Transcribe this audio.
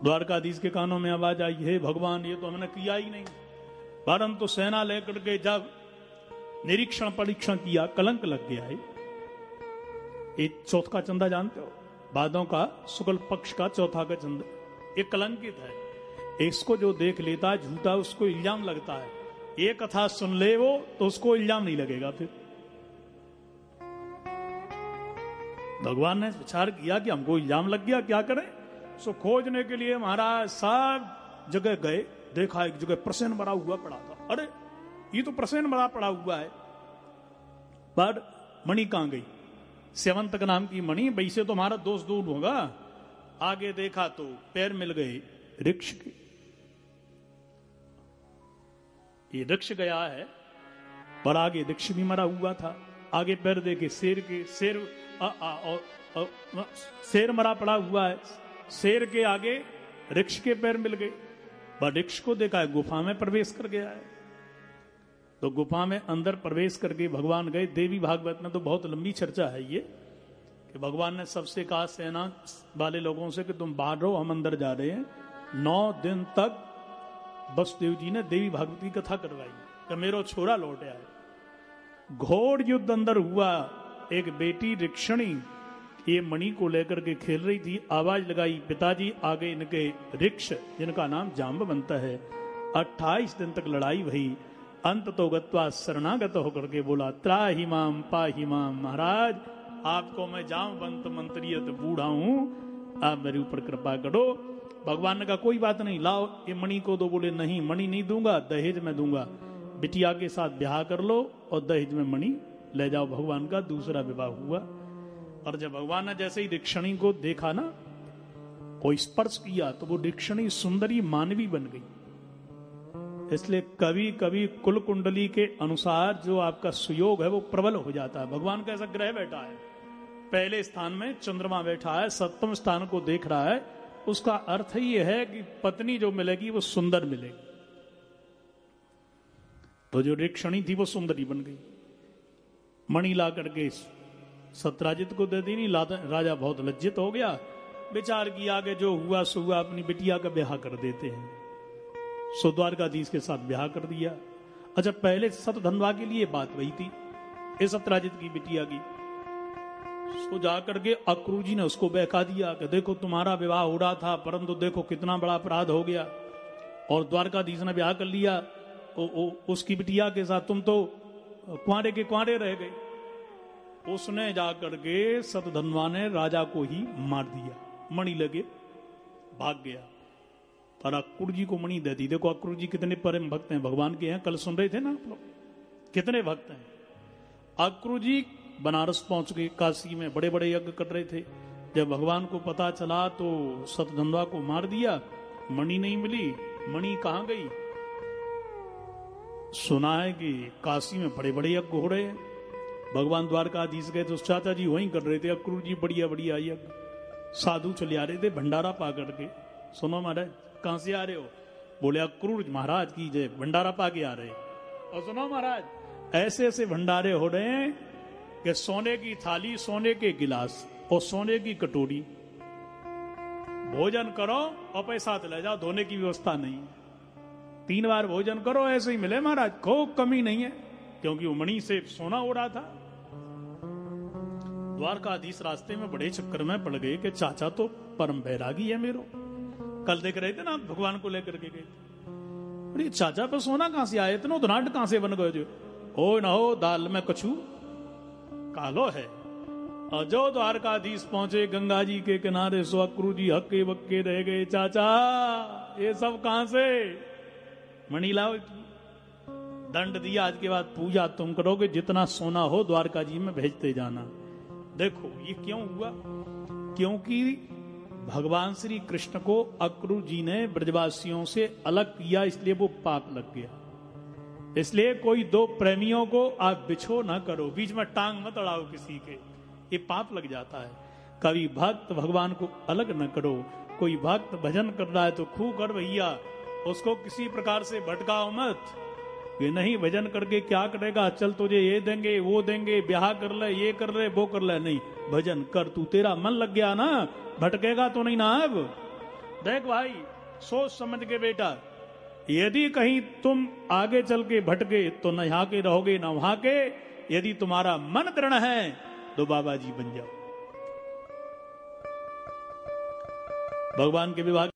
द्वारकाधीश के कानों में आवाज आई, हे भगवान ये तो हमने किया ही नहीं, परंतु सेना लेकर के जब निरीक्षण परीक्षण किया कलंक लग गया है। ये चौथ का चंदा जानते हो, भादों का शुक्ल पक्ष का चौथा का चंदा, ये कलंकित है। इसको जो देख लेता है झूठा उसको इल्जाम लगता है, ये कथा सुन ले वो तो उसको इल्जाम नहीं लगेगा। फिर भगवान ने विचार किया कि हमको इल्जाम लग गया, क्या करें। सो खोजने के लिए महाराज सब जगह गए, देखा एक जगह प्रसेन भरा हुआ पड़ा था। अरे ये तो प्रसेन भरा पड़ा हुआ है, पर मणि कहां गई, सेवंतक नाम की मणि, वैसे तो हमारा दोष दूर होगा। आगे देखा तो पैर मिल गए वृक्ष के, ये वृक्ष गया है पर आगे वृक्ष भी मरा हुआ था। आगे पैर देखे शेर के, शेर मरा पड़ा हुआ है, शेर के आगे वृक्ष के पैर मिल गए। वृक्ष को देखा है गुफा में प्रवेश कर गया है, तो गुफा में अंदर प्रवेश करके भगवान गए। देवी भागवत में तो बहुत लंबी चर्चा है ये, कि भगवान ने सबसे कहा सेना वाले लोगों से कि तुम बाहर रहो, हम अंदर जा रहे हैं। 9 दिन तक वसुदेव जी ने देवी भागवत की कथा करवाई कि मेरो छोरा लौट आया। घोर युद्ध अंदर हुआ। एक बेटी ऋक्षणी ये मणि को लेकर के खेल रही थी, आवाज लगाई, पिताजी आगे इनके ऋक्ष जिनका नाम जाम्बवंत है। 28 दिन तक लड़ाई हुई, अंत तो गत्वा शरणागत होकर के बोला, त्राहि माम पाहि माम, महाराज आपको मैं जाम्बवंत मंत्रियत बूढ़ा हूं, आप मेरे ऊपर कृपा करो। भगवान ने कहा कोई बात नहीं, लाओ ये मणि को दो। बोले नहीं, मणि नहीं दूंगा, दहेज में दूंगा, बिटिया के साथ ब्याह कर लो और दहेज में मणि ले जाओ। भगवान का दूसरा विवाह हुआ। और जब भगवान ने जैसे ही ऋक्षणी को देखा ना, कोई स्पर्श किया तो वो ऋक्षणी सुंदरी मानवी बन गई। इसलिए कभी कभी कुल कुंडली के अनुसार जो आपका सुयोग है वो प्रबल हो जाता है। भगवान का ऐसा ग्रह बैठा है, पहले स्थान में चंद्रमा बैठा है, 7वें स्थान को देख रहा है, उसका अर्थ ही है कि पत्नी जो मिलेगी वो सुंदर मिलेगी। तो जो ऋक्षणी थी वो सुंदरी बन गई। मणि ला करके सत्यराजित को दे दी, नहीं राजा बहुत लज्जित हो गया, विचार किया आगे जो हुआ सो हुआ, अपनी बिटिया का ब्याह कर देते हैं। सो द्वारकाधीश के साथ ब्याह कर दिया। अच्छा पहले सतधनवा के लिए बात वही थी, इस सत्यराजित की बिटिया की। सो जाकर के अक्रूर जी ने उसको बहका दिया कि देखो तुम्हारा विवाह हो रहा था, परंतु देखो कितना बड़ा अपराध हो गया, और द्वारकाधीश ने ब्याह कर लिया उसकी बिटिया के साथ, तुम तो कुंवारे के कुंवारे रह गए। उसने जाकर के सतधनवा ने राजा को ही मार दिया, मणि लगे भाग गया, पर अक्रूर जी को मणि दे दी। देखो अक्रूर जी कितने परम भक्त हैं, भगवान के हैं, कल सुन रहे थे ना आप लोग, कितने भक्त हैं। अक्रूर जी बनारस पहुंच गए, काशी में बड़े बड़े यज्ञ कर रहे थे। जब भगवान को पता चला तो सतधनवा को मार दिया, मणि नहीं मिली। मणि कहां गई? सुना है कि काशी में बड़े बड़े यज्ञ हो रहे हैं। भगवान द्वारकाधीश गए तो चाचा जी वहीं कर रहे थे, अक्रूर जी बढ़िया बढ़िया यज्ञ, साधु चले आ रहे थे भंडारा पा करके। सुनो महाराज कहां से आ रहे हो? बोले अक्रूर महाराज की जय, भंडारा पा के आ रहे। और सुनो महाराज ऐसे ऐसे भंडारे हो रहे हैं कि सोने की थाली, सोने के गिलास और सोने की कटोरी, भोजन करो और पैसा ले जाओ, धोने की व्यवस्था नहीं है। 3 बार भोजन करो ऐसे ही मिले महाराज, को कमी नहीं है, क्योंकि वो मणि से सोना हो रहा था। द्वारकाधीश रास्ते में बड़े चक्कर में पड़ गए कि चाचा तो परम बैरागी है मेरो। कल देख रहे थे ना भगवान को लेकर के गए थे, अरे चाचा पे सोना कहां से आए, इतना धनाढ़ कहां से बन गए जो? ओ न हो दाल में कछू कालो है। और जो द्वारकाधीश पहुंचे गंगा जी के किनारे, सो अक्रूर जी हक्के बक्के रह गए, चाचा ये सब कहां से? मणि लाओ। दंड दिया, आज के बाद पूजा तुम करोगे, जितना सोना हो द्वारका जी में भेजते जाना। देखो ये क्यों हुआ? क्योंकि भगवान श्री कृष्ण को अक्रूर जी ने ब्रजवासियों से अलग किया, इसलिए वो पाप लग गया। इसलिए कोई 2 प्रेमियों को आप बिछो ना करो, बीच में टांग मत अड़ाओ किसी के, ये पाप लग जाता है। कभी भक्त भगवान को अलग न करो। कोई भक्त भजन कर रहा है तो खूब कर भैया, उसको किसी प्रकार से भटकाओ मत। ये नहीं भजन करके क्या करेगा, चल तुझे ये देंगे वो देंगे, ब्याह कर ले, ये कर ले वो कर ले, नहीं भजन कर, तू तेरा मन लग गया ना, भटकेगा तो नहीं ना। अब देख भाई, सोच समझ के बेटा, यदि कहीं तुम आगे चल के भटके तो न यहाँ के रहोगे न वहां के। यदि तुम्हारा मन दृढ़ है तो बाबा जी बन जाओ। भगवान के विवाह